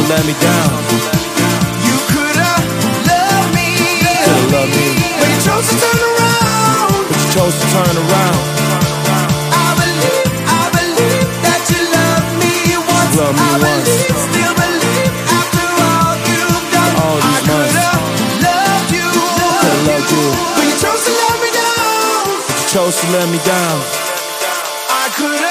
to let me down. You could've loved me, but you chose to turn around. But you chose to turn around. I believe that you loved me once. Love me I once. still believe after all you've done. All these I could've loved you, Could've loved you, but you chose to let me down. but you chose to let me down.